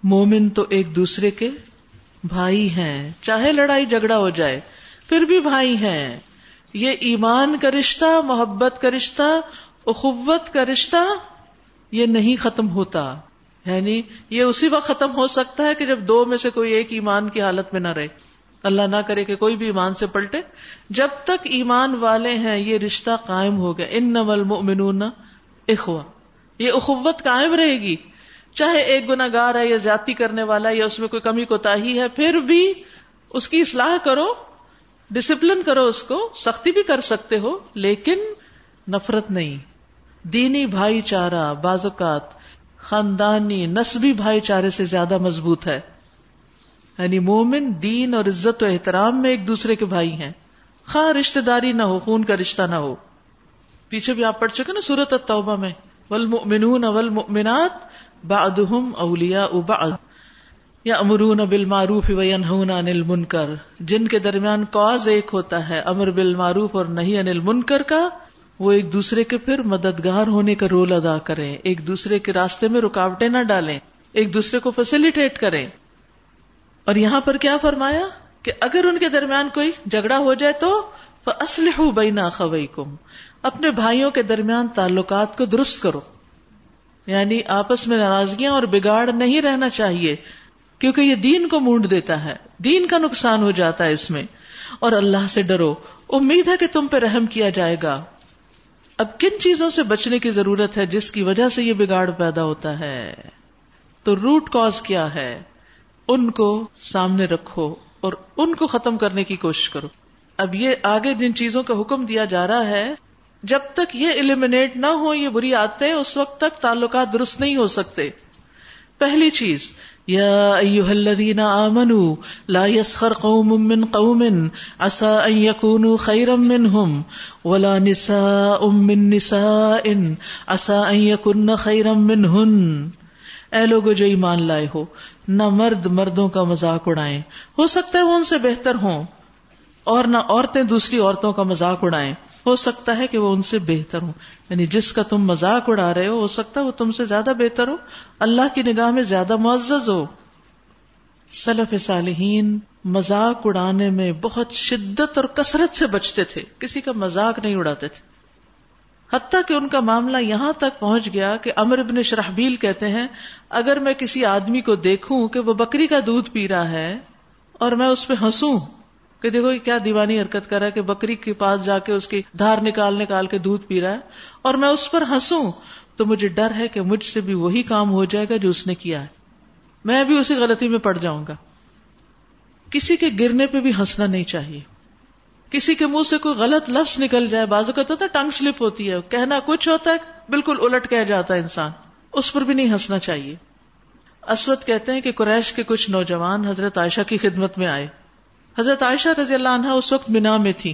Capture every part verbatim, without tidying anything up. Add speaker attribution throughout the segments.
Speaker 1: مومن تو ایک دوسرے کے بھائی ہیں، چاہے لڑائی جھگڑا ہو جائے پھر بھی بھائی ہیں. یہ ایمان کا رشتہ، محبت کا رشتہ، اخوت کا رشتہ یہ نہیں ختم ہوتا. یعنی یہ اسی وقت ختم ہو سکتا ہے کہ جب دو میں سے کوئی ایک ایمان کی حالت میں نہ رہے. اللہ نہ کرے کہ کوئی بھی ایمان سے پلٹے. جب تک ایمان والے ہیں یہ رشتہ قائم ہو گیا. انما المؤمنون اخوہ، یہ اخوت قائم رہے گی. چاہے ایک گناہگار ہے یا زیادتی کرنے والا ہے یا اس میں کوئی کمی کوتاہی ہے، پھر بھی اس کی اصلاح کرو، ڈسپلن کرو، اس کو سختی بھی کر سکتے ہو لیکن نفرت نہیں. دینی بھائی چارہ بعض اوقات خاندانی نسبی بھائی چارے سے زیادہ مضبوط ہے. یعنی مومن دین اور عزت و احترام میں ایک دوسرے کے بھائی ہیں، خواہ رشتہ داری نہ ہو، خون کا رشتہ نہ ہو. پیچھے بھی آپ پڑھ چکے نا سورۃ التوبہ میں، والمؤمنون والمؤمنات بعضهم اولیاء بعض یأمرون بالمعروف وینہون عن المنکر. جن کے درمیان کاز ایک ہوتا ہے امر بالمعروف اور نہی عن المنکر کا، وہ ایک دوسرے کے پھر مددگار ہونے کا رول ادا کریں، ایک دوسرے کے راستے میں رکاوٹیں نہ ڈالیں، ایک دوسرے کو فیسیلیٹیٹ کریں. اور یہاں پر کیا فرمایا کہ اگر ان کے درمیان کوئی جھگڑا ہو جائے تو فَأَصْلِحُوا بَيْنَ أَخَوَيْكُمْ، اپنے بھائیوں کے درمیان تعلقات کو درست کرو. یعنی آپس میں ناراضگیاں اور بگاڑ نہیں رہنا چاہیے، کیونکہ یہ دین کو مونڈ دیتا ہے، دین کا نقصان ہو جاتا ہے اس میں. اور اللہ سے ڈرو، امید ہے کہ تم پہ رحم کیا جائے گا. اب کن چیزوں سے بچنے کی ضرورت ہے جس کی وجہ سے یہ بگاڑ پیدا ہوتا ہے؟ تو روٹ کاز کیا ہے، ان کو سامنے رکھو اور ان کو ختم کرنے کی کوشش کرو. اب یہ آگے جن چیزوں کا حکم دیا جا رہا ہے، جب تک یہ ایلیمنیٹ نہ ہو یہ بری عادتیں، اس وقت تک تعلقات درست نہیں ہو سکتے. پہلی چیز، یا ایھا الذین آمنوا لا یسخر قوم من قوم عسى ان یکونوا خیرا منهم ولا نساء من نساء عسى ان یکن خیرا منہن. اے لوگو جو ایمان لائے ہو، نہ مرد مردوں کا مذاق اڑائیں، ہو سکتا ہے وہ ان سے بہتر ہوں، اور نہ عورتیں دوسری عورتوں کا مذاق اڑائیں، ہو سکتا ہے کہ وہ ان سے بہتر ہوں. یعنی جس کا تم مذاق اڑا رہے ہو ہو سکتا ہے وہ تم سے زیادہ بہتر ہو، اللہ کی نگاہ میں زیادہ معزز ہو. سلف صالحین مذاق اڑانے میں بہت شدت اور کثرت سے بچتے تھے، کسی کا مذاق نہیں اڑاتے تھے. حتیٰ کہ ان کا معاملہ یہاں تک پہنچ گیا کہ عمرو بن شرحبیل کہتے ہیں، اگر میں کسی آدمی کو دیکھوں کہ وہ بکری کا دودھ پی رہا ہے اور میں اس پہ ہنسوں کہ دیکھو یہ کیا دیوانی حرکت کر رہا ہے کہ بکری کے پاس جا کے اس کی دھار نکال نکال کے دودھ پی رہا ہے، اور میں اس پر ہنسوں، تو مجھے ڈر ہے کہ مجھ سے بھی وہی کام ہو جائے گا جو اس نے کیا ہے، میں بھی اسی غلطی میں پڑ جاؤں گا. کسی کے گرنے پہ بھی ہنسنا نہیں چاہیے. کسی کے منہ سے کوئی غلط لفظ نکل جائے، بعض اوقات ہوتا ہے ٹنگ سلپ ہوتی ہے، کہنا کچھ ہوتا ہے بالکل الٹ کہہ جاتا ہے انسان، اس پر بھی نہیں ہنسنا چاہیے. اسود کہتے ہیں کہ قریش کے کچھ نوجوان حضرت عائشہ کی خدمت میں آئے. حضرت عائشہ رضی اللہ عنہا اس وقت مینا میں تھی.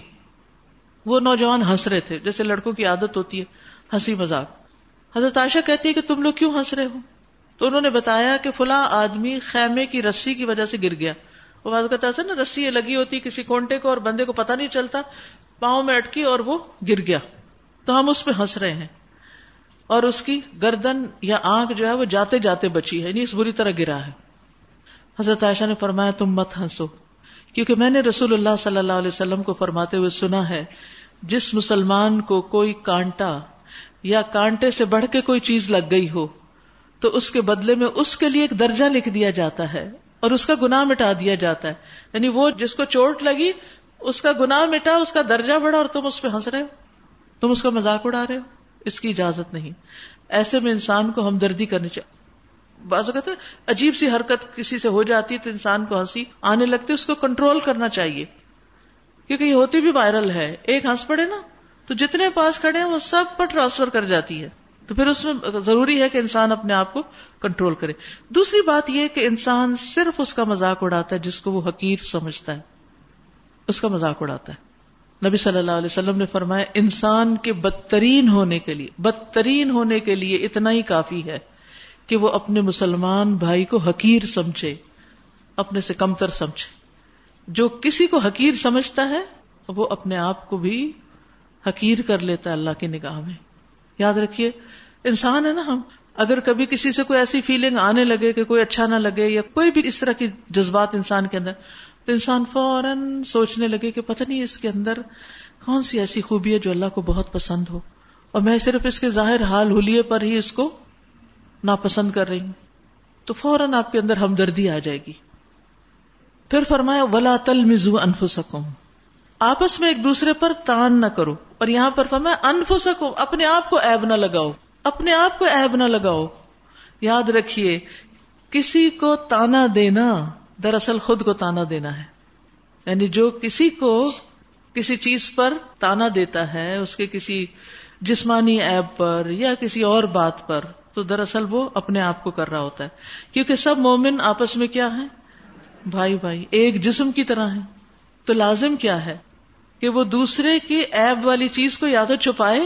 Speaker 1: وہ نوجوان ہنس رہے تھے، جیسے لڑکوں کی عادت ہوتی ہے ہنسی مذاق. حضرت عائشہ کہتی ہے کہ تم لوگ کیوں ہنس رہے ہو؟ تو انہوں نے بتایا کہ فلاں آدمی خیمے کی رسی کی وجہ سے گر گیا. وہ بعض اوقات ایسا نا رسی یہ لگی ہوتی کسی کونٹے کو اور بندے کو پتہ نہیں چلتا، پاؤں میں اٹکی اور وہ گر گیا، تو ہم اس پہ ہنس رہے ہیں، اور اس کی گردن یا آنکھ جو ہے وہ جاتے جاتے بچی ہے، یعنی اس بری طرح گرا ہے. حضرت عائشہ نے فرمایا تم مت ہنسو، کیونکہ میں نے رسول اللہ صلی اللہ علیہ وسلم کو فرماتے ہوئے سنا ہے، جس مسلمان کو کوئی کانٹا یا کانٹے سے بڑھ کے کوئی چیز لگ گئی ہو تو اس کے بدلے میں اس کے لیے ایک درجہ لکھ دیا جاتا ہے اور اس کا گناہ مٹا دیا جاتا ہے. یعنی وہ جس کو چوٹ لگی اس کا گناہ مٹا، اس کا درجہ بڑھا، اور تم اس پہ ہنس رہے ہو، تم اس کا مذاق اڑا رہے ہو. اس کی اجازت نہیں. ایسے میں انسان کو ہمدردی کرنی چاہیے. بعض اوقات عجیب سی حرکت کسی سے ہو جاتی ہے تو انسان کو ہنسی آنے لگتی ہے، اس کو کنٹرول کرنا چاہیے، کیونکہ یہ ہوتی بھی وائرل ہے. ایک ہنس پڑے نا تو جتنے پاس کھڑے ہیں وہ سب پر ٹرانسفر کر جاتی ہے. تو پھر اس میں ضروری ہے کہ انسان اپنے آپ کو کنٹرول کرے. دوسری بات یہ کہ انسان صرف اس کا مذاق اڑاتا ہے جس کو وہ حقیر سمجھتا ہے، اس کا مذاق اڑاتا ہے. نبی صلی اللہ علیہ وسلم نے فرمایا انسان کے بدترین ہونے کے لیے بدترین ہونے کے لیے اتنا ہی کافی ہے کہ وہ اپنے مسلمان بھائی کو حقیر سمجھے، اپنے سے کمتر سمجھے. جو کسی کو حقیر سمجھتا ہے وہ اپنے آپ کو بھی حقیر کر لیتا ہے اللہ کی نگاہ میں. یاد رکھیے انسان ہے نا، ہم اگر کبھی کسی سے کوئی ایسی فیلنگ آنے لگے کہ کوئی اچھا نہ لگے یا کوئی بھی اس طرح کی جذبات انسان کے اندر، تو انسان فوراً سوچنے لگے کہ پتہ نہیں اس کے اندر کون سی ایسی خوبی ہے جو اللہ کو بہت پسند ہو، اور میں صرف اس کے ظاہر حال حلیے پر ہی اس کو ناپسند کر رہی ہوں، تو فوراً آپ کے اندر ہمدردی آ جائے گی. پھر فرمایا وَلَا تَلْمِزُوا أَنفُسَكُمْ، آپس میں ایک دوسرے پر تان نہ کرو. اور یہاں پر فرمایا انفسکم، اپنے آپ کو عیب نہ لگاؤ، اپنے آپ کو عیب نہ لگاؤ. یاد رکھیے کسی کو تانا دینا دراصل خود کو تانا دینا ہے. یعنی جو کسی کو کسی چیز پر تانا دیتا ہے، اس کے کسی جسمانی عیب پر یا کسی اور بات پر، تو دراصل وہ اپنے آپ کو کر رہا ہوتا ہے. کیونکہ سب مومن آپس میں کیا ہیں؟ بھائی بھائی، ایک جسم کی طرح ہیں. تو لازم کیا ہے کہ وہ دوسرے کی عیب والی چیز کو یا تو چھپائے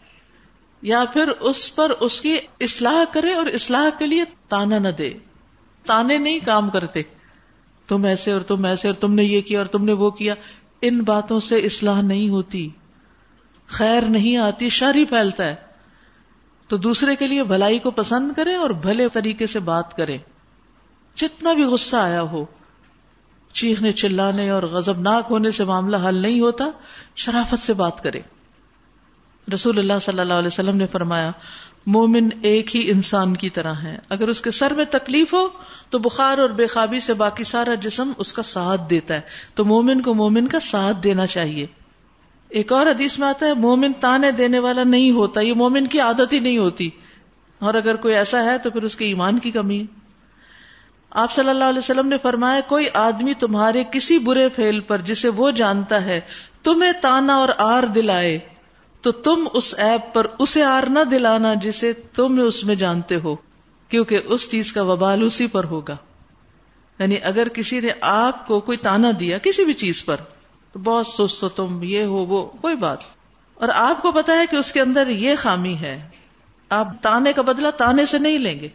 Speaker 1: یا پھر اس پر اس کی اصلاح کرے، اور اصلاح کے لیے تانا نہ دے. تانے نہیں کام کرتے، تم ایسے اور تم ایسے اور تم نے یہ کیا اور تم نے وہ کیا. ان باتوں سے اصلاح نہیں ہوتی، خیر نہیں آتی، شر ہی پھیلتا ہے. تو دوسرے کے لیے بھلائی کو پسند کریں اور بھلے طریقے سے بات کریں. جتنا بھی غصہ آیا ہو، چیخنے چلانے اور غضبناک ہونے سے معاملہ حل نہیں ہوتا، شرافت سے بات کرے. رسول اللہ صلی اللہ علیہ وسلم نے فرمایا مومن ایک ہی انسان کی طرح ہے، اگر اس کے سر میں تکلیف ہو تو بخار اور بے خوابی سے باقی سارا جسم اس کا ساتھ دیتا ہے. تو مومن کو مومن کا ساتھ دینا چاہیے. ایک اور حدیث میں آتا ہے مومن تانے دینے والا نہیں ہوتا، یہ مومن کی عادت ہی نہیں ہوتی، اور اگر کوئی ایسا ہے تو پھر اس کے ایمان کی کمی ہے. آپ صلی اللہ علیہ وسلم نے فرمایا کوئی آدمی تمہارے کسی برے فعل پر جسے وہ جانتا ہے تمہیں تانا اور آر دلائے تو تم اس عیب پر اسے آر نہ دلانا جسے تم اس میں جانتے ہو، کیونکہ اس چیز کا وبال اسی پر ہوگا. یعنی اگر کسی نے آپ کو کوئی تانا دیا کسی بھی چیز پر، تو بہت سست ہو تم، یہ ہو وہ، کوئی بات، اور آپ کو پتا ہے کہ اس کے اندر یہ خامی ہے، آپ تانے کا بدلہ تانے سے نہیں لیں گے.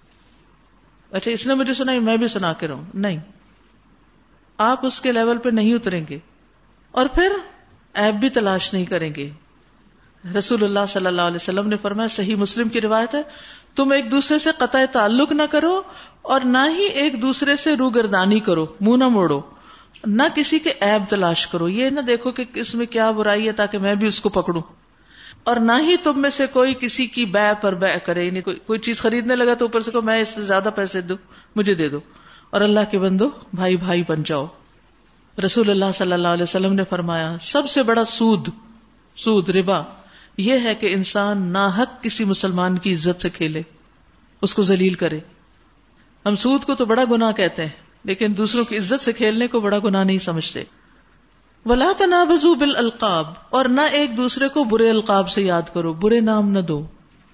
Speaker 1: اچھا اس نے مجھے سنا میں بھی سنا کے رہوں، نہیں، آپ اس کے لیول پہ نہیں اتریں گے اور پھر عیب بھی تلاش نہیں کریں گے. رسول اللہ صلی اللہ علیہ وسلم نے فرمایا، صحیح مسلم کی روایت ہے، تم ایک دوسرے سے قطع تعلق نہ کرو اور نہ ہی ایک دوسرے سے روگردانی کرو، منہ نہ موڑو، نہ کسی کے عیب تلاش کرو. یہ نہ دیکھو کہ اس میں کیا برائی ہے تاکہ میں بھی اس کو پکڑوں، اور نہ ہی تم میں سے کوئی کسی کی بیع پر بیع کرے. یعنی کوئی, کوئی چیز خریدنے لگا تو اوپر سے کہو میں اس سے زیادہ پیسے دوں، مجھے دے دو. اور اللہ کے بندو بھائی بھائی بن جاؤ. رسول اللہ صلی اللہ علیہ وسلم نے فرمایا سب سے بڑا سود سود ربا یہ ہے کہ انسان ناحق کسی مسلمان کی عزت سے کھیلے، اس کو ذلیل کرے. ہم سود کو تو بڑا گناہ کہتے ہیں لیکن دوسروں کی عزت سے کھیلنے کو بڑا گناہ نہیں سمجھتے. وَلَا تَنَابَزُوا بِالْأَلْقَابِ، اور نہ ایک دوسرے کو برے القاب سے یاد کرو، برے نام نہ دو.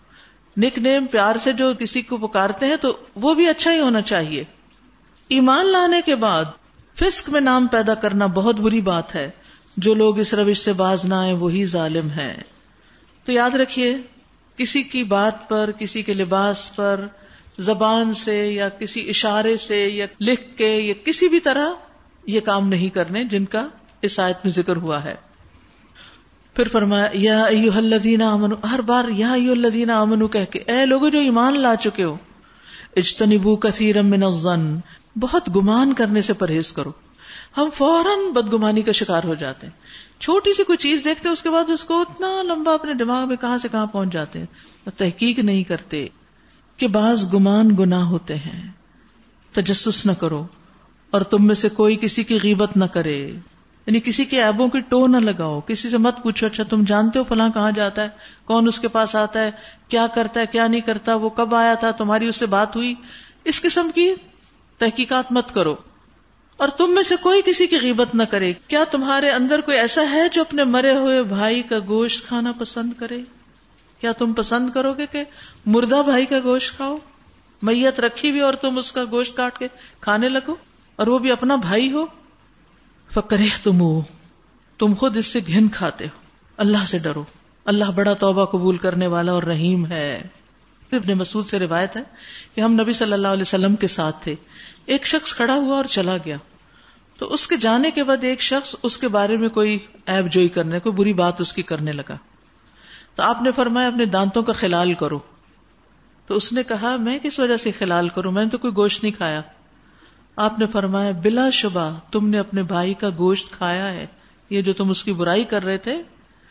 Speaker 1: نک نیم پیار سے جو کسی کو پکارتے ہیں تو وہ بھی اچھا ہی ہونا چاہیے. ایمان لانے کے بعد فسق میں نام پیدا کرنا بہت بری بات ہے. جو لوگ اس روش سے باز نہ آئے وہی ظالم ہیں. تو یاد رکھیے کسی کی بات پر، کسی کے لباس پر، زبان سے یا کسی اشارے سے یا لکھ کے یا کسی بھی طرح یہ کام نہیں کرنے جن کا اس آیت میں ذکر ہوا ہے. پھر فرمایا یا ایھا الذین آمنوا، ہر بار یا ایھا الذین آمنوا کہہ کے اے لوگوں جو ایمان لا چکے ہو، اجتنبوا کثیرا من الظن، بہت گمان کرنے سے پرہیز کرو. ہم فوراً بدگمانی کا شکار ہو جاتے ہیں. چھوٹی سی کوئی چیز دیکھتے ہیں اس کے بعد اس کو اتنا لمبا اپنے دماغ میں کہاں سے کہاں پہنچ جاتے ہیں، تحقیق نہیں کرتے کہ بعض گمان گناہ ہوتے ہیں. تجسس نہ کرو، اور تم میں سے کوئی کسی کی غیبت نہ کرے، یعنی کسی کے عیبوں کی ٹو نہ لگاؤ. کسی سے مت پوچھو اچھا تم جانتے ہو فلاں کہاں جاتا ہے، کون اس کے پاس آتا ہے، کیا کرتا ہے کیا نہیں کرتا، وہ کب آیا تھا، تمہاری اس سے بات ہوئی. اس قسم کی تحقیقات مت کرو. اور تم میں سے کوئی کسی کی غیبت نہ کرے. کیا تمہارے اندر کوئی ایسا ہے جو اپنے مرے ہوئے بھائی کا گوشت کھانا پسند کرے؟ کیا تم پسند کرو گے کہ مردہ بھائی کا گوشت کھاؤ؟ میت رکھی بھی اور تم اس کا گوشت کاٹ کے کھانے لگو، اور وہ بھی اپنا بھائی ہو. فَكَرِهْتُمُوهُ، تم خود اس سے گھن کھاتے ہو. اللہ سے ڈرو، اللہ بڑا توبہ قبول کرنے والا اور رحیم ہے. ابن مسعود سے روایت ہے کہ ہم نبی صلی اللہ علیہ وسلم کے ساتھ تھے. ایک شخص کھڑا ہوا اور چلا گیا، تو اس کے جانے کے بعد ایک شخص اس کے بارے میں کوئی عیب جوئی کرنے، کوئی بری بات اس کی کرنے لگا. تو آپ نے فرمایا اپنے دانتوں کا خلال کرو. تو اس نے کہا میں کس وجہ سے خلال کروں، میں نے تو کوئی گوشت نہیں کھایا. آپ نے فرمایا بلا شبہ تم نے اپنے بھائی کا گوشت کھایا ہے، یہ جو تم اس کی برائی کر رہے تھے.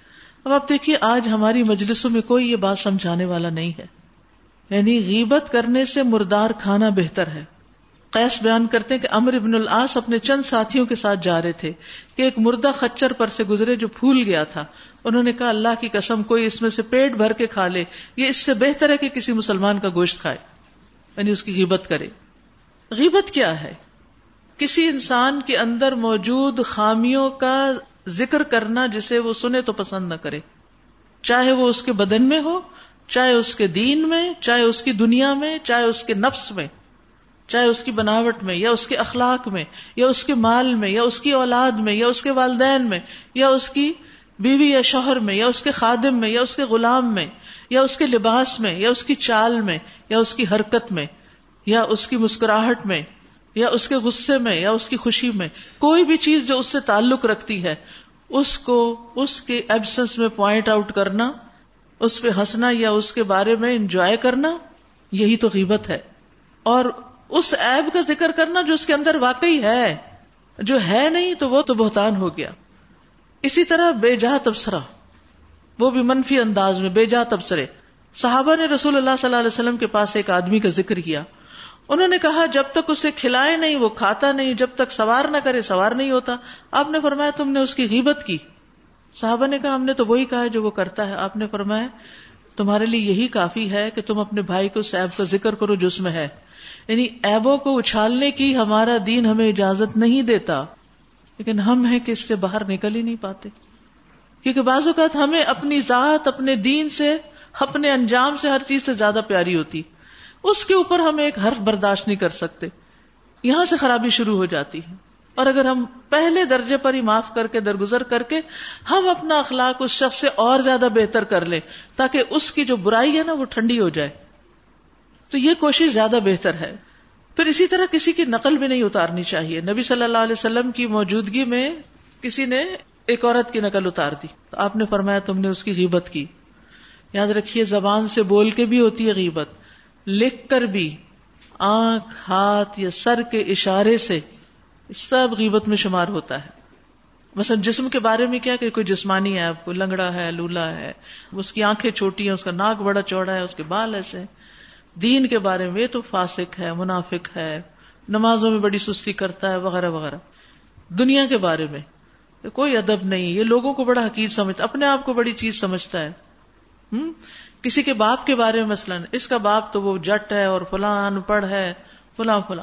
Speaker 1: اب آپ دیکھیے آج ہماری مجلسوں میں کوئی یہ بات سمجھانے والا نہیں ہے، یعنی غیبت کرنے سے مردار کھانا بہتر ہے. قیس بیان کرتے ہیں کہ عمرو بن العاص اپنے چند ساتھیوں کے ساتھ جا رہے تھے کہ ایک مردہ خچر پر سے گزرے جو پھول گیا تھا. انہوں نے کہا اللہ کی قسم کوئی اس میں سے پیٹ بھر کے کھا لے، یہ اس سے بہتر ہے کہ کسی مسلمان کا گوشت کھائے، یعنی اس کی غیبت کرے. غیبت کیا ہے؟ کسی انسان کے اندر موجود خامیوں کا ذکر کرنا جسے وہ سنے تو پسند نہ کرے، چاہے وہ اس کے بدن میں ہو، چاہے اس کے دین میں، چاہے اس کی دنیا میں، چاہے اس کے نفس میں، چاہے اس کی بناوٹ میں، یا اس کے اخلاق میں، یا اس کے مال میں، یا اس کی اولاد میں، یا اس کے والدین میں، یا اس کی بیوی یا شوہر میں، یا اس کے خادم میں، یا اس کے غلام میں، یا اس کے لباس میں، یا اس کی چال میں، یا اس کی حرکت میں، یا اس کی مسکراہٹ میں، یا اس کے غصے میں، یا اس کی خوشی میں. کوئی بھی چیز جو اس سے تعلق رکھتی ہے اس کو اس کے ایبسنس میں پوائنٹ آؤٹ کرنا، اس پہ ہنسنا یا اس کے بارے میں انجوائے کرنا، یہی تو غیبت ہے. اور اس عیب کا ذکر کرنا جو اس کے اندر واقعی ہے، جو ہے نہیں تو وہ تو بہتان ہو گیا. اسی طرح بے جہہ تبصرہ، وہ بھی منفی انداز میں بے جہہ تبصرے. صحابہ نے رسول اللہ صلی اللہ علیہ وسلم کے پاس ایک آدمی کا ذکر کیا. انہوں نے کہا جب تک اسے کھلائے نہیں وہ کھاتا نہیں، جب تک سوار نہ کرے سوار نہیں ہوتا. آپ نے فرمایا تم نے اس کی غیبت کی. صحابہ نے کہا ہم نے تو وہی کہا جو وہ کرتا ہے. آپ نے فرمایا تمہارے لیے یہی کافی ہے کہ تم اپنے بھائی کو اس عیب کا ذکر کرو جو اس میں ہے. یعنی عیبوں کو اچھالنے کی ہمارا دین ہمیں اجازت نہیں دیتا، لیکن ہم ہیں کہ اس سے باہر نکل ہی نہیں پاتے. کیونکہ بعض اوقات ہمیں اپنی ذات، اپنے دین سے، اپنے انجام سے ہر چیز سے زیادہ پیاری ہوتی، اس کے اوپر ہم ایک حرف برداشت نہیں کر سکتے. یہاں سے خرابی شروع ہو جاتی ہے. اور اگر ہم پہلے درجے پر ہی معاف کر کے درگزر کر کے ہم اپنا اخلاق اس شخص سے اور زیادہ بہتر کر لیں تاکہ اس کی جو برائی ہے نا وہ ٹھنڈی ہو جائے، تو یہ کوشش زیادہ بہتر ہے. پھر اسی طرح کسی کی نقل بھی نہیں اتارنی چاہیے. نبی صلی اللہ علیہ وسلم کی موجودگی میں کسی نے ایک عورت کی نقل اتار دی تو آپ نے فرمایا تم نے اس کی غیبت کی. یاد رکھیے زبان سے بول کے بھی ہوتی ہے غیبت، لکھ کر بھی، آنکھ، ہاتھ یا سر کے اشارے سے، سب غیبت میں شمار ہوتا ہے. مثلا جسم کے بارے میں کیا کہ کوئی جسمانی ہے، کوئی لنگڑا ہے، لولا ہے، اس کی آنکھیں چھوٹی ہیں، اس کا ناک بڑا چوڑا ہے، اس کے بال ایسے. دین کے بارے میں یہ تو فاسق ہے، منافق ہے، نمازوں میں بڑی سستی کرتا ہے، وغیرہ وغیرہ. دنیا کے بارے میں کوئی ادب نہیں، یہ لوگوں کو بڑا حقیر سمجھتا، اپنے آپ کو بڑی چیز سمجھتا ہے. ہم کسی کے باپ کے بارے میں مثلا اس کا باپ تو وہ جٹ ہے اور فلاں ان پڑھ ہے، فلاں فلاں.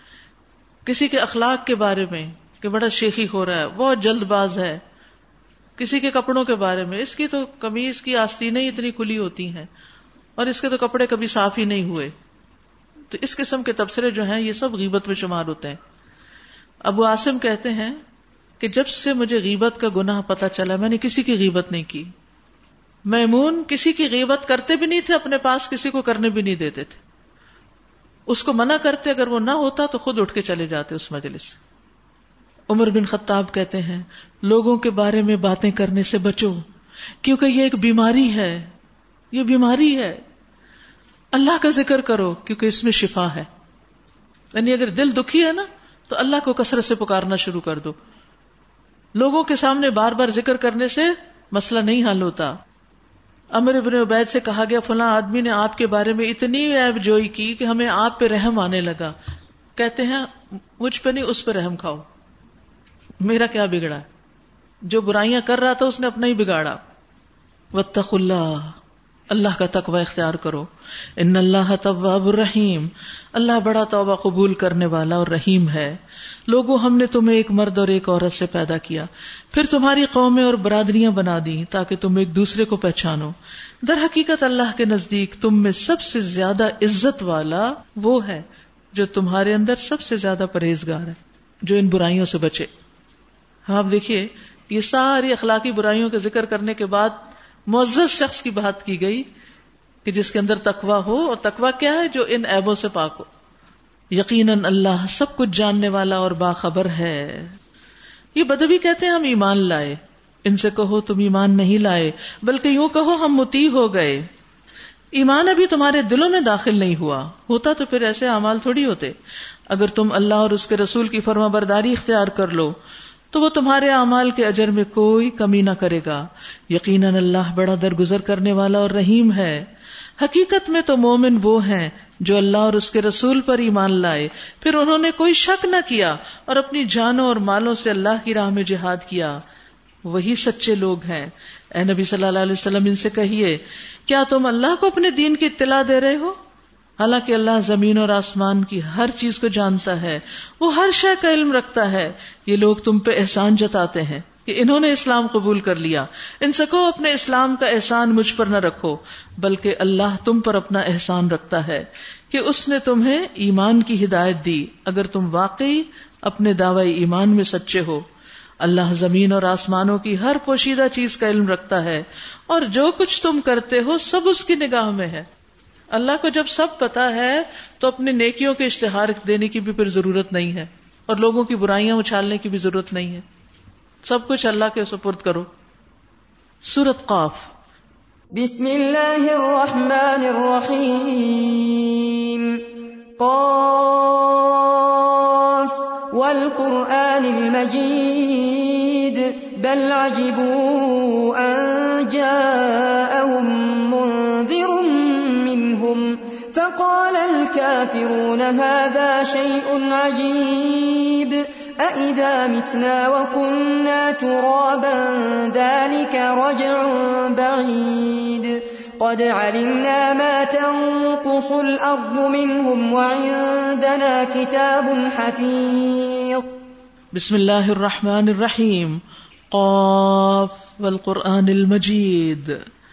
Speaker 1: کسی کے اخلاق کے بارے میں کہ بڑا شیخی ہو رہا ہے، بہت جلد باز ہے. کسی کے کپڑوں کے بارے میں اس کی تو قمیض کی آستینیں ہی اتنی کھلی ہوتی ہیں اور اس کے تو کپڑے کبھی صاف ہی نہیں ہوئے. تو اس قسم کے تبصرے جو ہیں یہ سب غیبت میں شمار ہوتے ہیں. ابو عاصم کہتے ہیں کہ جب سے مجھے غیبت کا گناہ پتہ چلا میں نے کسی کی غیبت نہیں کی. میمون کسی کی غیبت کرتے بھی نہیں تھے، اپنے پاس کسی کو کرنے بھی نہیں دیتے تھے. اس کو منع کرتے، اگر وہ نہ ہوتا تو خود اٹھ کے چلے جاتے اس مجلس سے. عمر بن خطاب کہتے ہیں لوگوں کے بارے میں باتیں کرنے سے بچو کیونکہ یہ ایک بیماری ہے، یہ بیماری ہے. اللہ کا ذکر کرو کیونکہ اس میں شفا ہے. یعنی اگر دل دکھی ہے نا تو اللہ کو کثرت سے پکارنا شروع کر دو. لوگوں کے سامنے بار بار ذکر کرنے سے مسئلہ نہیں حل ہوتا. عمر بن عبید سے کہا گیا فلاں آدمی نے آپ کے بارے میں اتنی عیب جوئی کی کہ ہمیں آپ پہ رحم آنے لگا. کہتے ہیں مجھ پہ نہیں اس پہ رحم کھاؤ، میرا کیا بگڑا ہے؟ جو برائیاں کر رہا تھا اس نے اپنا ہی بگاڑا. واتقوا اللہ، اللہ کا تقوی اختیار کرو. ان اللہ تواب الرحیم، اللہ بڑا توبہ قبول کرنے والا اور رحیم ہے. لوگوں ہم نے تمہیں ایک مرد اور ایک عورت سے پیدا کیا، پھر تمہاری قومیں اور برادریاں بنا دی تاکہ تم ایک دوسرے کو پہچانو. در حقیقت اللہ کے نزدیک تم میں سب سے زیادہ عزت والا وہ ہے جو تمہارے اندر سب سے زیادہ پرہیزگار ہے، جو ان برائیوں سے بچے. ہاں آپ دیکھیے یہ ساری اخلاقی برائیوں کا ذکر کرنے کے بعد معزز شخص کی بات کی گئی کہ جس کے اندر تقویٰ ہو. اور تقویٰ کیا ہے؟ جو ان عیبوں سے پاک ہو. یقیناً اللہ سب کچھ جاننے والا اور باخبر ہے. یہ بدوی کہتے ہیں ہم ایمان لائے. ان سے کہو تم ایمان نہیں لائے بلکہ یوں کہو ہم مطیع ہو گئے. ایمان ابھی تمہارے دلوں میں داخل نہیں ہوا ہوتا تو پھر ایسے اعمال تھوڑی ہوتے. اگر تم اللہ اور اس کے رسول کی فرما برداری اختیار کر لو تو وہ تمہارے اعمال کے اجر میں کوئی کمی نہ کرے گا. یقیناً اللہ بڑا درگزر کرنے والا اور رحیم ہے. حقیقت میں تو مومن وہ ہیں جو اللہ اور اس کے رسول پر ایمان لائے پھر انہوں نے کوئی شک نہ کیا اور اپنی جانوں اور مالوں سے اللہ کی راہ میں جہاد کیا. وہی سچے لوگ ہیں. اے نبی صلی اللہ علیہ وسلم ان سے کہیے کیا تم اللہ کو اپنے دین کی اطلاع دے رہے ہو؟ حالانکہ اللہ زمین اور آسمان کی ہر چیز کو جانتا ہے، وہ ہر شے کا علم رکھتا ہے. یہ لوگ تم پہ احسان جتاتے ہیں کہ انہوں نے اسلام قبول کر لیا. ان سے کہو اپنے اسلام کا احسان مجھ پر نہ رکھو بلکہ اللہ تم پر اپنا احسان رکھتا ہے کہ اس نے تمہیں ایمان کی ہدایت دی اگر تم واقعی اپنے دعوی ایمان میں سچے ہو. اللہ زمین اور آسمانوں کی ہر پوشیدہ چیز کا علم رکھتا ہے اور جو کچھ تم کرتے ہو سب اس کی نگاہ میں ہے. اللہ کو جب سب پتا ہے تو اپنی نیکیوں کے اشتہار دینے کی بھی پھر ضرورت نہیں ہے اور لوگوں کی برائیاں اچھالنے کی بھی ضرورت نہیں ہے. سب کچھ اللہ کے سپرد کرو. سورۃ قاف.
Speaker 2: بسم اللہ الرحمن الرحیم. قاف والقرآن المجید بل عجبوا ان جاءهم منذر منهم فقال الكافرون هذا شيء عجيب أإذا متنا وكنا ترابا ذلك رجع بعيد قد علمنا ما تنقص الأرض منهم وعندنا كتاب حفيظ.
Speaker 1: بسم اللہ الرحمن الرحیم. قاف والقرآن المجید.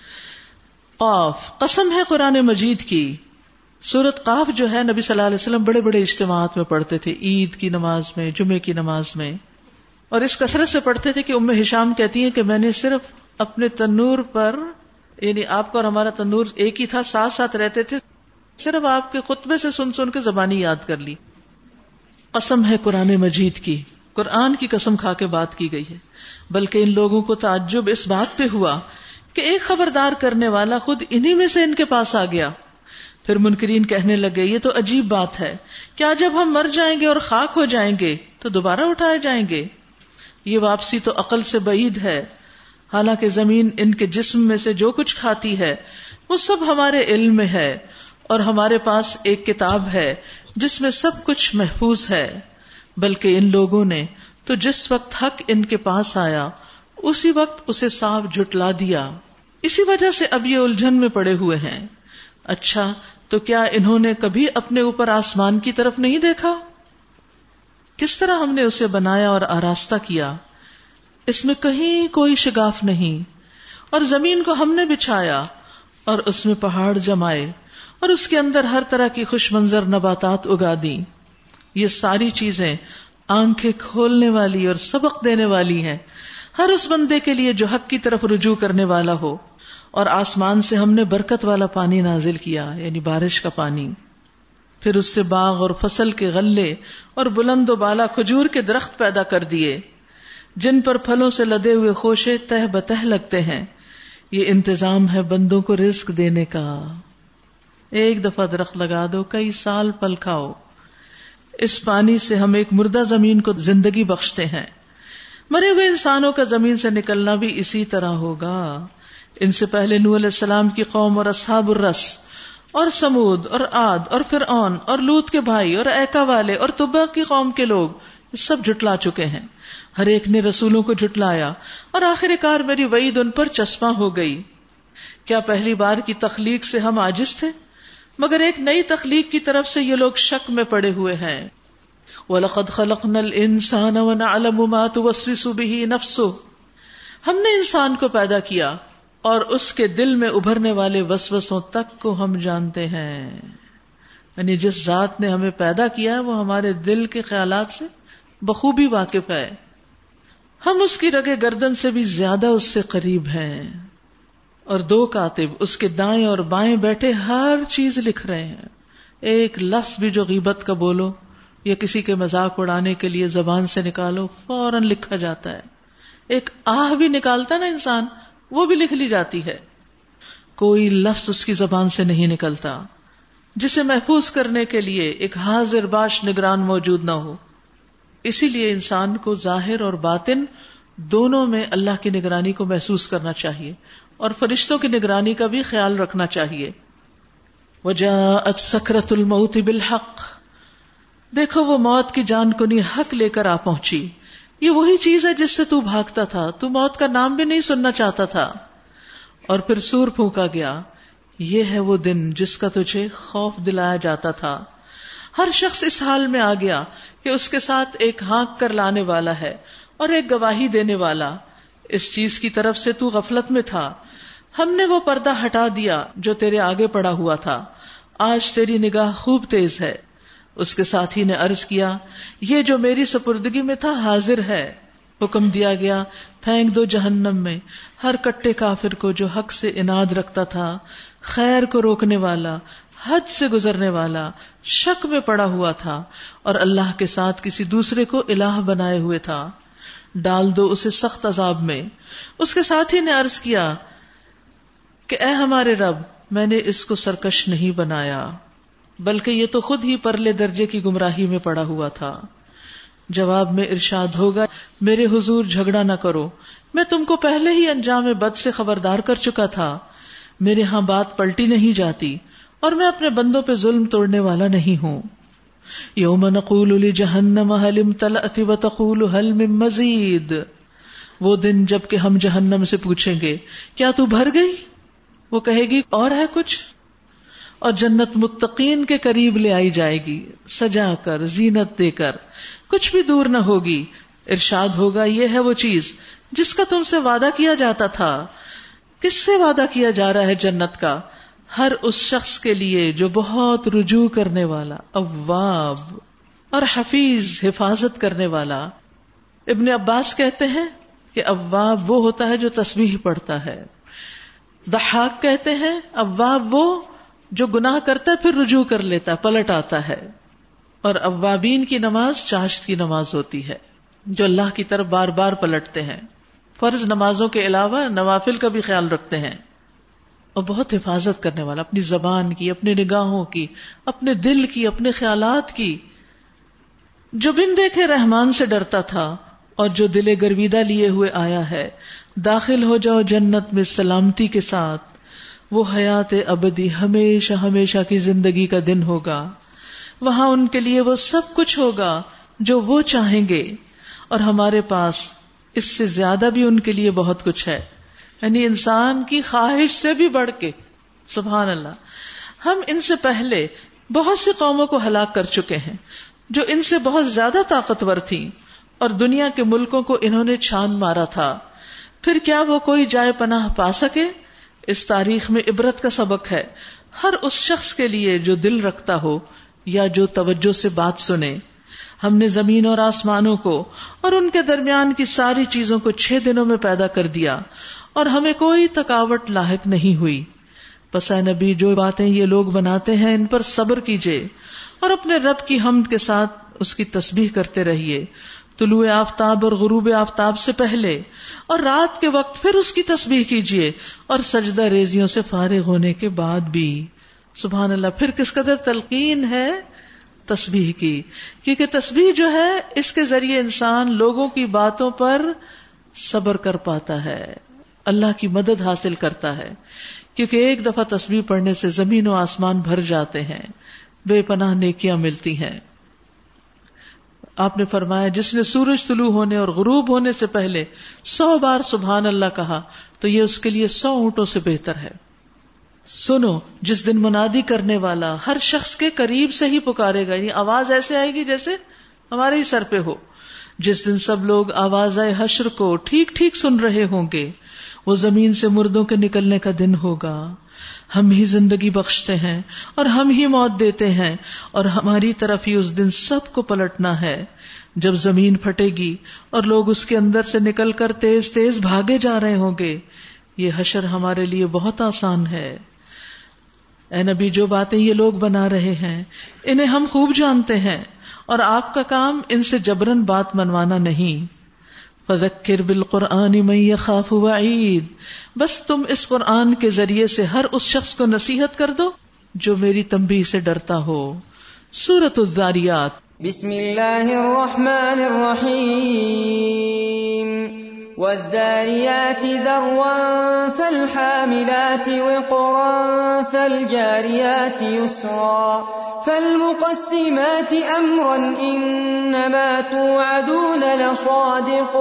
Speaker 1: قاف قسم ہے قرآن مجید کی. سورۃ قاف جو ہے نبی صلی اللہ علیہ وسلم بڑے بڑے اجتماعات میں پڑھتے تھے، عید کی نماز میں، جمعے کی نماز میں، اور اس کثرت سے پڑھتے تھے کہ ام ہشام کہتی ہیں کہ میں نے صرف اپنے تنور پر، یعنی آپ کا اور ہمارا تنور ایک ہی تھا، ساتھ ساتھ رہتے تھے، صرف آپ کے خطبے سے سن سن کے زبانی یاد کر لی. قسم ہے قرآن مجید کی، قرآن کی قسم کھا کے بات کی گئی ہے. بلکہ ان لوگوں کو تعجب اس بات پہ ہوا کہ ایک خبردار کرنے والا خود انہی میں سے ان کے پاس آ گیا. پھر منکرین کہنے لگے یہ تو عجیب بات ہے، کیا جب ہم مر جائیں گے اور خاک ہو جائیں گے تو دوبارہ اٹھائے جائیں گے؟ یہ واپسی تو عقل سے بعید ہے. حالانکہ زمین ان کے جسم میں سے جو کچھ کھاتی ہے وہ سب ہمارے علم میں ہے اور ہمارے پاس ایک کتاب ہے جس میں سب کچھ محفوظ ہے. بلکہ ان لوگوں نے تو جس وقت حق ان کے پاس آیا اسی وقت اسے صاف جھٹلا دیا. اسی وجہ سے اب یہ الجھن میں پڑے ہوئے ہیں. اچھا تو کیا انہوں نے کبھی اپنے اوپر آسمان کی طرف نہیں دیکھا؟ کس طرح ہم نے اسے بنایا اور آراستہ کیا، اس میں کہیں کوئی شگاف نہیں. اور زمین کو ہم نے بچھایا اور اس میں پہاڑ جمائے اور اس کے اندر ہر طرح کی خوش منظر نباتات اگا دیں. یہ ساری چیزیں آنکھیں کھولنے والی اور سبق دینے والی ہیں ہر اس بندے کے لیے جو حق کی طرف رجوع کرنے والا ہو. اور آسمان سے ہم نے برکت والا پانی نازل کیا، یعنی بارش کا پانی. پھر اس سے باغ اور فصل کے غلے اور بلند و بالا کھجور کے درخت پیدا کر دیے جن پر پھلوں سے لدے ہوئے خوشے تہ بتہ لگتے ہیں. یہ انتظام ہے بندوں کو رزق دینے کا. ایک دفعہ درخت لگا دو، کئی سال پھل کھاؤ. اس پانی سے ہم ایک مردہ زمین کو زندگی بخشتے ہیں. مرے ہوئے انسانوں کا زمین سے نکلنا بھی اسی طرح ہوگا. ان سے پہلے نوح علیہ السلام کی قوم اور اصحاب الرس اور سمود اور عاد اور فرعون اور لوط کے بھائی اور ایکا والے اور تبع کی قوم کے لوگ سب جھٹلا چکے ہیں. ہر ایک نے رسولوں کو جھٹلایا اور آخر کار میری وعید ان پر چسپاں ہو گئی. کیا پہلی بار کی تخلیق سے ہم عاجز تھے؟ مگر ایک نئی تخلیق کی طرف سے یہ لوگ شک میں پڑے ہوئے ہیں. وَلَقَدْ خَلَقْنَا الْإِنسَانَ وَنَعْلَمُ مَا تُوَسْوِسُ بِهِ نَفْسُهُ. ہم نے انسان کو پیدا کیا اور اس کے دل میں ابھرنے والے وسوسوں تک کو ہم جانتے ہیں. یعنی جس ذات نے ہمیں پیدا کیا ہے وہ ہمارے دل کے خیالات سے بخوبی واقف ہے. ہم اس کی رگے گردن سے بھی زیادہ اس سے قریب ہیں. اور دو کاتب اس کے دائیں اور بائیں بیٹھے ہر چیز لکھ رہے ہیں. ایک لفظ بھی جو غیبت کا بولو یا کسی کے مذاق اڑانے کے لیے زبان سے نکالو فوراً لکھا جاتا ہے. ایک آہ بھی نکالتا نا انسان، وہ بھی لکھ لی جاتی ہے. کوئی لفظ اس کی زبان سے نہیں نکلتا جسے محفوظ کرنے کے لیے ایک حاضر باش نگران موجود نہ ہو. اسی لیے انسان کو ظاہر اور باطن دونوں میں اللہ کی نگرانی کو محسوس کرنا چاہیے اور فرشتوں کی نگرانی کا بھی خیال رکھنا چاہیے. وجاءت سکرۃ الموت بالحق، دیکھو وہ موت کی جان کنی حق لے کر آ پہنچی. یہ وہی چیز ہے جس سے تو بھاگتا تھا، تو موت کا نام بھی نہیں سننا چاہتا تھا. اور پھر سور پھونکا گیا. یہ ہے وہ دن جس کا تجھے خوف دلایا جاتا تھا. ہر شخص اس حال میں آ گیا کہ اس کے ساتھ ایک ہانک کر لانے والا ہے اور ایک گواہی دینے والا. اس چیز کی طرف سے تو غفلت میں تھا، ہم نے وہ پردہ ہٹا دیا جو تیرے آگے پڑا ہوا تھا. آج تیری نگاہ خوب تیز ہے. اس کے ساتھی نے عرض کیا، یہ جو میری سپردگی میں تھا حاضر ہے. حکم دیا گیا، پھینک دو جہنم میں ہر کٹے کافر کو جو حق سے اناد رکھتا تھا، خیر کو روکنے والا، حد سے گزرنے والا، شک میں پڑا ہوا تھا اور اللہ کے ساتھ کسی دوسرے کو الہ بنائے ہوئے تھا. ڈال دو اسے سخت عذاب میں. اس کے ساتھی نے عرض کیا کہ اے ہمارے رب، میں نے اس کو سرکش نہیں بنایا، بلکہ یہ تو خود ہی پرلے درجے کی گمراہی میں پڑا ہوا تھا. جواب میں ارشاد ہوگا، میرے حضور جھگڑا نہ کرو، میں تم کو پہلے ہی انجام بد سے خبردار کر چکا تھا. میرے ہاں بات پلٹی نہیں جاتی اور میں اپنے بندوں پہ ظلم توڑنے والا نہیں ہوں. یوم نقول لجہنم هل امتلأت وتقول هل من مزید، وہ دن جب کہ ہم جہنم سے پوچھیں گے کیا تو بھر گئی؟ وہ کہے گی اور ہے کچھ. اور جنت متقین کے قریب لے آئی جائے گی، سجا کر، زینت دے کر، کچھ بھی دور نہ ہوگی. ارشاد ہوگا، یہ ہے وہ چیز جس کا تم سے وعدہ کیا جاتا تھا. کس سے وعدہ کیا جا رہا ہے جنت کا؟ ہر اس شخص کے لیے جو بہت رجوع کرنے والا، اواب اور حفیظ، حفاظت کرنے والا. ابن عباس کہتے ہیں کہ اواب وہ ہوتا ہے جو تسبیح پڑھتا ہے. ضحاک کہتے ہیں اواب وہ جو گناہ کرتا ہے پھر رجوع کر لیتا ہے، پلٹ آتا ہے. اور اوابین کی نماز چاشت کی نماز ہوتی ہے، جو اللہ کی طرف بار بار پلٹتے ہیں، فرض نمازوں کے علاوہ نوافل کا بھی خیال رکھتے ہیں. اور بہت حفاظت کرنے والا، اپنی زبان کی، اپنے نگاہوں کی، اپنے دل کی، اپنے خیالات کی. جو بن دیکھے رحمان سے ڈرتا تھا اور جو دل گرویدہ لیے ہوئے آیا ہے، داخل ہو جاؤ جنت میں سلامتی کے ساتھ. وہ حیات ابدی، ہمیشہ ہمیشہ کی زندگی کا دن ہوگا. وہاں ان کے لیے وہ سب کچھ ہوگا جو وہ چاہیں گے، اور ہمارے پاس اس سے زیادہ بھی ان کے لیے بہت کچھ ہے. یعنی انسان کی خواہش سے بھی بڑھ کے. سبحان اللہ. ہم ان سے پہلے بہت سی قوموں کو ہلاک کر چکے ہیں جو ان سے بہت زیادہ طاقتور تھیں، اور دنیا کے ملکوں کو انہوں نے چھان مارا تھا. پھر کیا وہ کوئی جائے پناہ پا سکے؟ اس تاریخ میں عبرت کا سبق ہے ہر اس شخص کے لیے جو دل رکھتا ہو یا جو توجہ سے بات سنے. ہم نے زمین اور آسمانوں کو اور ان کے درمیان کی ساری چیزوں کو چھ دنوں میں پیدا کر دیا اور ہمیں کوئی تھکاوٹ لاحق نہیں ہوئی. پس اے نبی، جو باتیں یہ لوگ بناتے ہیں ان پر صبر کیجئے اور اپنے رب کی حمد کے ساتھ اس کی تسبیح کرتے رہیے، طلوع آفتاب اور غروب آفتاب سے پہلے اور رات کے وقت پھر اس کی تسبیح کیجئے، اور سجدہ ریزیوں سے فارغ ہونے کے بعد بھی. سبحان اللہ. پھر کس قدر تلقین ہے تسبیح کی، کیونکہ تسبیح جو ہے اس کے ذریعے انسان لوگوں کی باتوں پر صبر کر پاتا ہے، اللہ کی مدد حاصل کرتا ہے. کیونکہ ایک دفعہ تسبیح پڑھنے سے زمین و آسمان بھر جاتے ہیں، بے پناہ نیکیاں ملتی ہیں. آپ نے فرمایا جس نے سورج طلوع ہونے اور غروب ہونے سے پہلے سو بار سبحان اللہ کہا تو یہ اس کے لیے سو اونٹوں سے بہتر ہے. سنو، جس دن منادی کرنے والا ہر شخص کے قریب سے ہی پکارے گا، یعنی آواز ایسے آئے گی جیسے ہمارے ہی سر پہ ہو. جس دن سب لوگ آواز حشر کو ٹھیک ٹھیک سن رہے ہوں گے، وہ زمین سے مردوں کے نکلنے کا دن ہوگا. ہم ہی زندگی بخشتے ہیں اور ہم ہی موت دیتے ہیں، اور ہماری طرف ہی اس دن سب کو پلٹنا ہے. جب زمین پھٹے گی اور لوگ اس کے اندر سے نکل کر تیز تیز بھاگے جا رہے ہوں گے، یہ حشر ہمارے لیے بہت آسان ہے. اے نبی، جو باتیں یہ لوگ بنا رہے ہیں انہیں ہم خوب جانتے ہیں، اور آپ کا کام ان سے جبرن بات منوانا نہیں. فذکر بالقرآن من یخاف وعید، بس تم اس قرآن کے ذریعے سے ہر اس شخص کو نصیحت کر دو جو میری تنبیہ سے ڈرتا ہو۔ سورۃ الذاریات۔
Speaker 2: بسم اللہ الرحمن الرحیم، والذاریات ذروا فالحاملات وقرا فالجاریات یسرا فالمقسمات امرا انما توعدون لصادق۔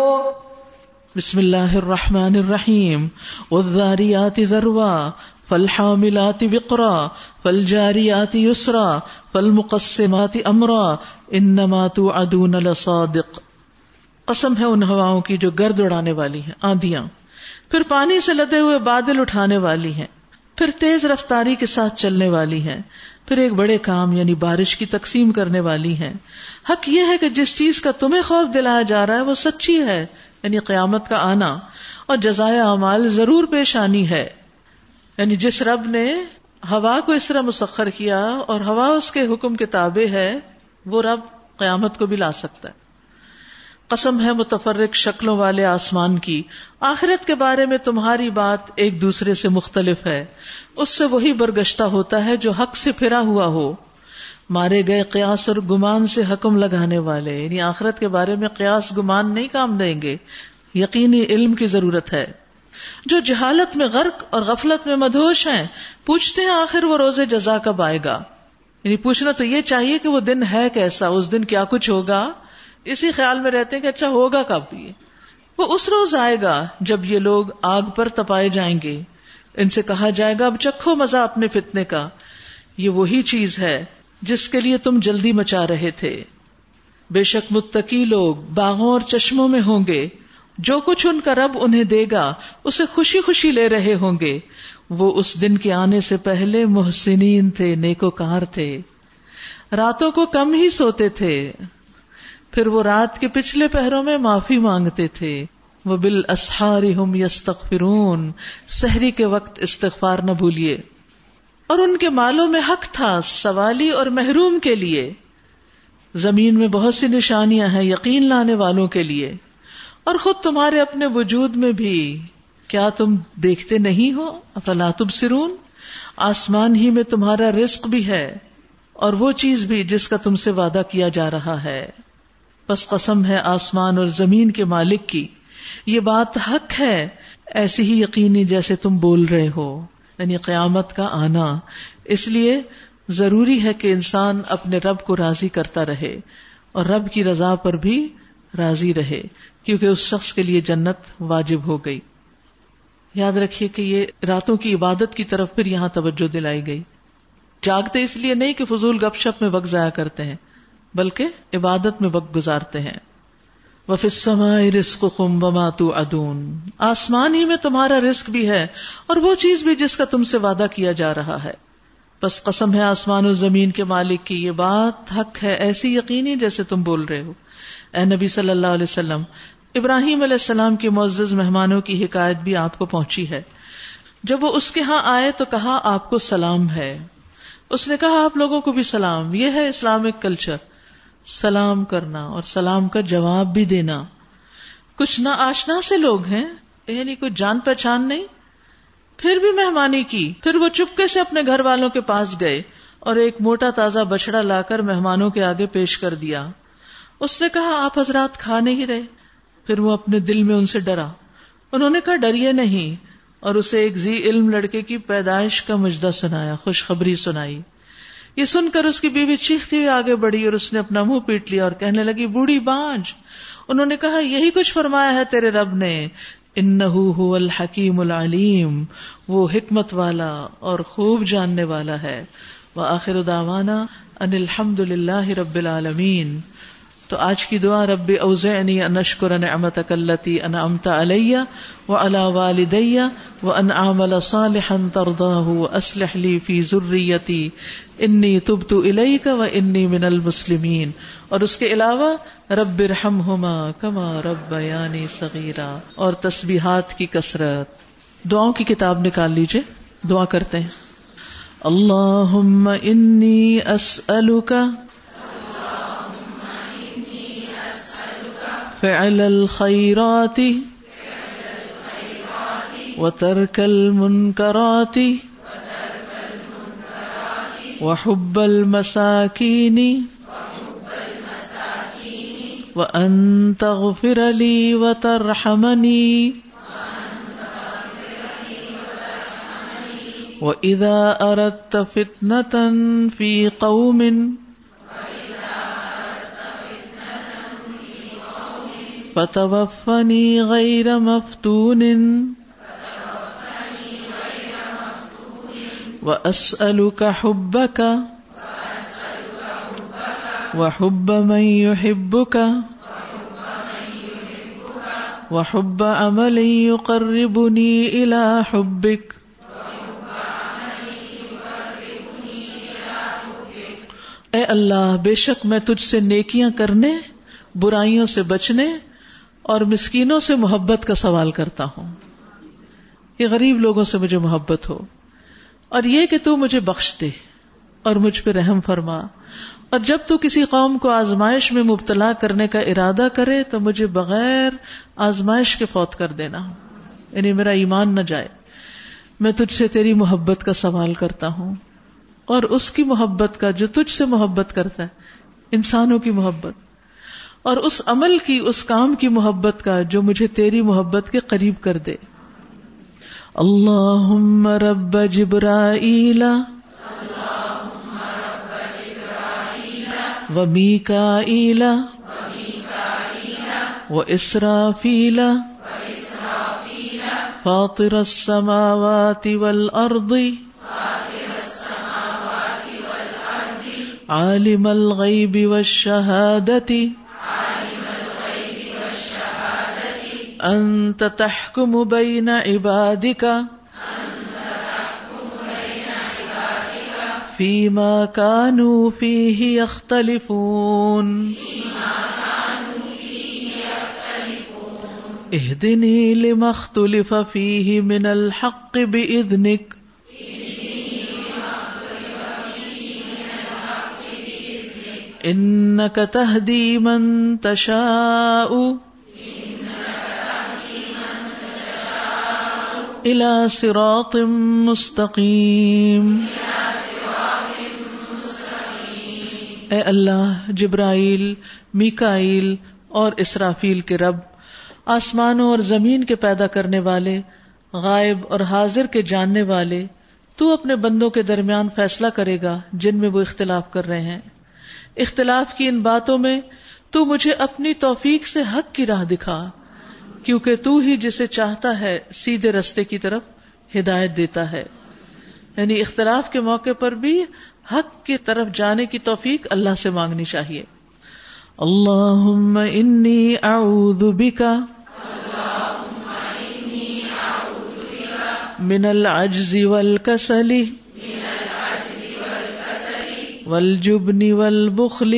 Speaker 1: بسم اللہ الرحمن الرحیم، والذاریات ذروا فالحاملات وقرا فالجاریات یسرا فالمقسمات امرا انما توعدون لصادق۔ قسم ہے ان ہواؤں کی جو گرد اڑانے والی ہیں، آندیاں، پھر پانی سے لدے ہوئے بادل اٹھانے والی ہیں، پھر تیز رفتاری کے ساتھ چلنے والی ہیں، پھر ایک بڑے کام یعنی بارش کی تقسیم کرنے والی ہیں۔ حق یہ ہے کہ جس چیز کا تمہیں خوف دلایا جا رہا ہے وہ سچی ہے، یعنی قیامت کا آنا، اور جزائے اعمال ضرور پیش آنی ہے۔ یعنی جس رب نے ہوا کو اس طرح مسخر کیا اور ہوا اس کے حکم کے تابع ہے، وہ رب قیامت کو بھی لا سکتا ہے۔ قسم ہے متفرق شکلوں والے آسمان کی، آخرت کے بارے میں تمہاری بات ایک دوسرے سے مختلف ہے، اس سے وہی برگشتہ ہوتا ہے جو حق سے پھرا ہوا ہو۔ مارے گئے قیاس اور گمان سے حکم لگانے والے، یعنی آخرت کے بارے میں قیاس گمان نہیں کام دیں گے، یقینی علم کی ضرورت ہے۔ جو جہالت میں غرق اور غفلت میں مدہوش ہیں، پوچھتے ہیں آخر وہ روز جزا کب آئے گا؟ یعنی پوچھنا تو یہ چاہیے کہ وہ دن ہے کیسا، اس دن کیا کچھ ہوگا، اسی خیال میں رہتے ہیں کہ اچھا ہوگا کب یہ۔ وہ اس روز آئے گا جب یہ لوگ آگ پر تپائے جائیں گے، ان سے کہا جائے گا اب چکھو مزہ اپنے فتنے کا، یہ وہی چیز ہے جس کے لیے تم جلدی مچا رہے تھے۔ بے شک متقی لوگ باغوں اور چشموں میں ہوں گے، جو کچھ ان کا رب انہیں دے گا اسے خوشی خوشی لے رہے ہوں گے، وہ اس دن کے آنے سے پہلے محسنین تھے، نیکوکار تھے، راتوں کو کم ہی سوتے تھے، پھر وہ رات کے پچھلے پہروں میں معافی مانگتے تھے، وبالاسحار ہم یستغفرون، سحری کے وقت استغفار نہ بھولیے۔ اور ان کے مالوں میں حق تھا سوالی اور محروم کے لیے، زمین میں بہت سی نشانیاں ہیں یقین لانے والوں کے لیے، اور خود تمہارے اپنے وجود میں بھی کیا تم دیکھتے نہیں ہو؟ افلا تبصرون، آسمان ہی میں تمہارا رزق بھی ہے اور وہ چیز بھی جس کا تم سے وعدہ کیا جا رہا ہے۔ بس قسم ہے آسمان اور زمین کے مالک کی، یہ بات حق ہے ایسی ہی یقینی جیسے تم بول رہے ہو، یعنی قیامت کا آنا۔ اس لیے ضروری ہے کہ انسان اپنے رب کو راضی کرتا رہے اور رب کی رضا پر بھی راضی رہے، کیونکہ اس شخص کے لیے جنت واجب ہو گئی۔ یاد رکھیے کہ یہ راتوں کی عبادت کی طرف پھر یہاں توجہ دلائی گئی۔ جاگتے اس لیے نہیں کہ فضول گپ شپ میں وقت ضائع کرتے ہیں، بلکہ عبادت میں وقت گزارتے ہیں۔ وَفِي السَّمَاءِ رِزْقُكُمْ وَمَا تُوعَدُونَ، آسمان ہی میں تمہارا رزق بھی ہے اور وہ چیز بھی جس کا تم سے وعدہ کیا جا رہا ہے۔ بس قسم ہے آسمان و زمین کے مالک کی، یہ بات حق ہے ایسی یقینی جیسے تم بول رہے ہو۔ اے نبی صلی اللہ علیہ وسلم، ابراہیم علیہ السلام کی معزز مہمانوں کی حکایت بھی آپ کو پہنچی ہے۔ جب وہ اس کے ہاں آئے تو کہا آپ کو سلام ہے، اس نے کہا آپ لوگوں کو بھی سلام۔ یہ ہے اسلامک کلچر، سلام کرنا اور سلام کا جواب بھی دینا۔ کچھ نا آشنا سے لوگ ہیں، یعنی کوئی جان پہچان نہیں، پھر بھی مہمانی کی۔ پھر وہ چپکے سے اپنے گھر والوں کے پاس گئے اور ایک موٹا تازہ بچڑا لا کر مہمانوں کے آگے پیش کر دیا۔ اس نے کہا آپ حضرات کھا نہیں رہے؟ پھر وہ اپنے دل میں ان سے ڈرا۔ انہوں نے کہا ڈریے نہیں، اور اسے ایک ذی علم لڑکے کی پیدائش کا مجدہ سنایا، خوشخبری سنائی۔ یہ سن کر اس کی بیوی چیختی ہوئی آگے بڑھی اور اس نے اپنا منہ پیٹ لیا اور کہنے لگی بوڑھی بانجھ۔ انہوں نے کہا یہی کچھ فرمایا ہے تیرے رب نے، انہو هو الحکیم العلیم، وہ حکمت والا اور خوب جاننے والا ہے۔ وآخر دعوانا ان الحمد للہ رب العالمین۔ تو آج کی دعا رب اوزعنی ان اشکر نعمتک التی انعمت علی وعلی والدی وان اعمل صالحا ترضاہ واصلح لی فی ذریتی انی تبت الیک وانی من المسلمین۔ اور اس کے علاوہ رب ارحمہما کما ربیانی صغیرا، اور تسبیحات کی کثرت۔ دعاؤں کی کتاب نکال لیجئے، دعا کرتے ہیں۔ اللہم انی اسألک فعل الخيرات وترك المنكرات وحب المساكين وأن تغفر لي وترحمني وإذا أردت فتنة في قوم فتوفني غير مفتون وأسألك حبك وحب من يحبك وحب عمل يقربني إلى حبك. اے اللہ، بے شک میں تجھ سے نیکیاں کرنے، برائیوں سے بچنے اور مسکینوں سے محبت کا سوال کرتا ہوں، کہ غریب لوگوں سے مجھے محبت ہو، اور یہ کہ تو مجھے بخش دے اور مجھ پہ رحم فرما، اور جب تو کسی قوم کو آزمائش میں مبتلا کرنے کا ارادہ کرے تو مجھے بغیر آزمائش کے فوت کر دینا، یعنی میرا ایمان نہ جائے۔ میں تجھ سے تیری محبت کا سوال کرتا ہوں، اور اس کی محبت کا جو تجھ سے محبت کرتا ہے، انسانوں کی محبت، اور اس عمل کی، اس کام کی محبت کا جو مجھے تیری محبت کے قریب کر دے۔ اللہم رب جبرائیل و میکائیل و اسرافیل فاطر السماوات والارض عالم الغیب والشہادۃ انت تحکم بین عبادک فیما کانوا فیہ یختلفون اہدنی لما اختلف فیہ من الحق بإذنک انک تہدی من تشاء الى صراط مستقیم۔ اے اللہ، جبرائیل، میکائیل اور اسرافیل کے رب، آسمانوں اور زمین کے پیدا کرنے والے، غائب اور حاضر کے جاننے والے، تو اپنے بندوں کے درمیان فیصلہ کرے گا جن میں وہ اختلاف کر رہے ہیں۔ اختلاف کی ان باتوں میں تو مجھے اپنی توفیق سے حق کی راہ دکھا، کیونکہ تو ہی جسے چاہتا ہے سیدھے رستے کی طرف ہدایت دیتا ہے۔ یعنی اختلاف کے موقع پر بھی حق کی طرف جانے کی توفیق اللہ سے مانگنی چاہیے۔ اللہم انی اعوذ بک من العجز والکسل والجبن والبخل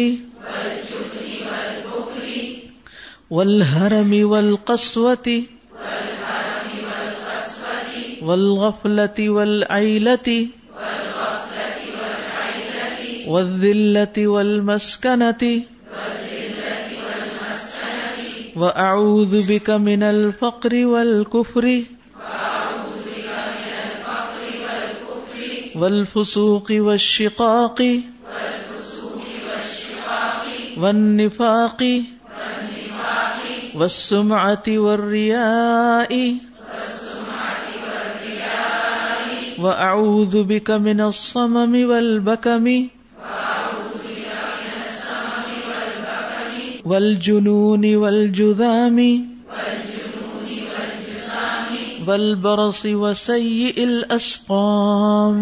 Speaker 1: والحرم والقسوة والغفلة والعیلة والذلة والمسکنة وأعوذ بك من الفقر والكفر والفسوق والشقاق والنفاق والسمعة والرياء وأعوذ بك من الصمم والبكم والجنون والجذام والبرص وسيء الأسقام۔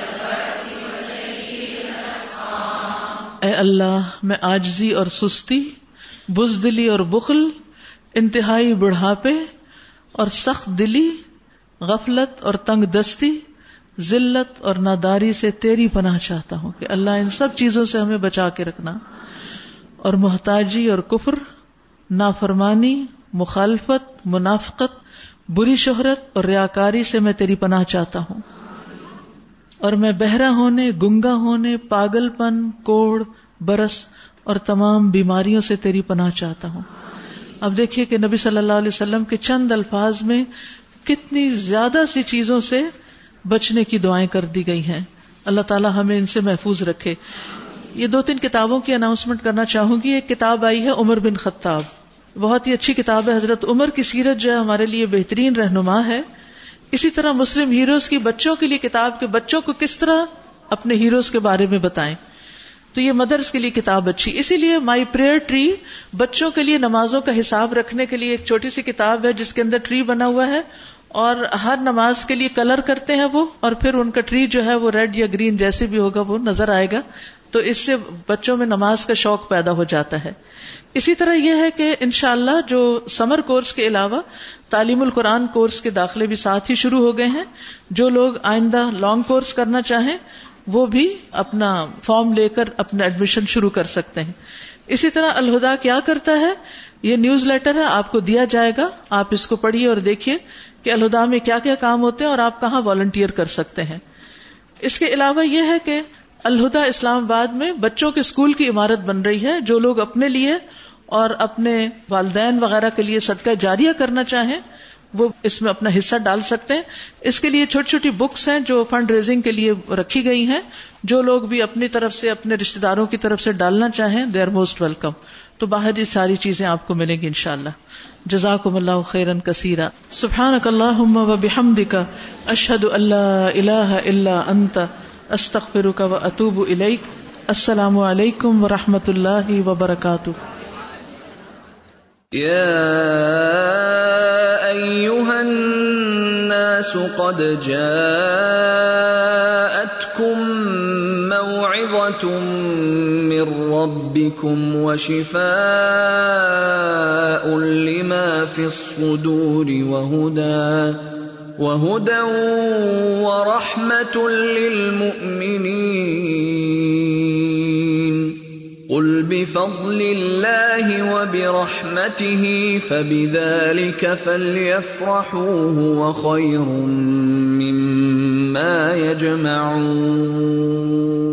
Speaker 1: اے اللہ، میں عاجزی اور سستی، بزدلی اور بخل، انتہائی بڑھاپے اور سخت دلی، غفلت اور تنگ دستی، ذلت اور ناداری سے تیری پناہ چاہتا ہوں کہ اللہ ان سب چیزوں سے ہمیں بچا کے رکھنا، اور محتاجی اور کفر، نافرمانی، مخالفت، منافقت، بری شہرت اور ریاکاری سے میں تیری پناہ چاہتا ہوں، اور میں بہرا ہونے، گنگا ہونے، پاگل پن، کوڑ، برس اور تمام بیماریوں سے تیری پناہ چاہتا ہوں۔ اب دیکھیے کہ نبی صلی اللہ علیہ وسلم کے چند الفاظ میں کتنی زیادہ سی چیزوں سے بچنے کی دعائیں کر دی گئی ہیں. اللہ تعالیٰ ہمیں ان سے محفوظ رکھے. یہ دو تین کتابوں کی اناؤنسمنٹ کرنا چاہوں گی. ایک کتاب آئی ہے عمر بن خطاب، بہت ہی اچھی کتاب ہے. حضرت عمر کی سیرت جو ہے ہمارے لیے بہترین رہنما ہے. اسی طرح مسلم ہیروز کی بچوں کے لیے کتاب کے بچوں کو کس طرح اپنے ہیروز کے بارے میں بتائیں، تو یہ مدرس کے لیے کتاب اچھی. اسی لیے مائی پریئر ٹری بچوں کے لیے نمازوں کا حساب رکھنے کے لیے ایک چھوٹی سی کتاب ہے جس کے اندر ٹری بنا ہوا ہے اور ہر نماز کے لیے کلر کرتے ہیں وہ، اور پھر ان کا ٹری جو ہے وہ ریڈ یا گرین جیسے بھی ہوگا وہ نظر آئے گا. تو اس سے بچوں میں نماز کا شوق پیدا ہو جاتا ہے. اسی طرح یہ ہے کہ انشاءاللہ جو سمر کورس کے علاوہ تعلیم القرآن کورس کے داخلے بھی ساتھ ہی شروع ہو گئے ہیں. جو لوگ آئندہ لانگ کورس کرنا چاہیں وہ بھی اپنا فارم لے کر اپنا ایڈمیشن شروع کر سکتے ہیں. اسی طرح الہدا کیا کرتا ہے، یہ نیوز لیٹر ہے، آپ کو دیا جائے گا، آپ اس کو پڑھیے اور دیکھیے کہ الہدا میں کیا کیا کام ہوتے ہیں اور آپ کہاں والنٹیئر کر سکتے ہیں. اس کے علاوہ یہ ہے کہ الہدا اسلام آباد میں بچوں کے اسکول کی عمارت بن رہی ہے. جو لوگ اپنے لیے اور اپنے والدین وغیرہ کے لیے صدقہ جاریہ کرنا چاہیں وہ اس میں اپنا حصہ ڈال سکتے ہیں. اس کے لیے چھوٹی چھوٹی بکس ہیں جو فنڈ ریزنگ کے لیے رکھی گئی ہیں. جو لوگ بھی اپنی طرف سے اپنے رشتہ داروں کی طرف سے ڈالنا چاہیں دے آر موسٹ ویلکم. تو باہر یہ ساری چیزیں آپ کو ملیں گی انشاءاللہ. جزاکم اللہ خیرا کثیرا. سبحانک اللہم و بحمدک اشہد ان لا الہ الا انت استغفرک و اتوب الیک. السلام علیکم و رحمۃ اللہ وبرکاتہ.
Speaker 2: یا ایھا الناس قد جاءتکم موعظۃ من ربکم وشفاء لما فی الصدور وہدی وہدی ورحمۃ للمؤمنین. قل بفضل اللہ وبرحمتہ فبذلک فلیفرحوا هو خیر مما یجمعون.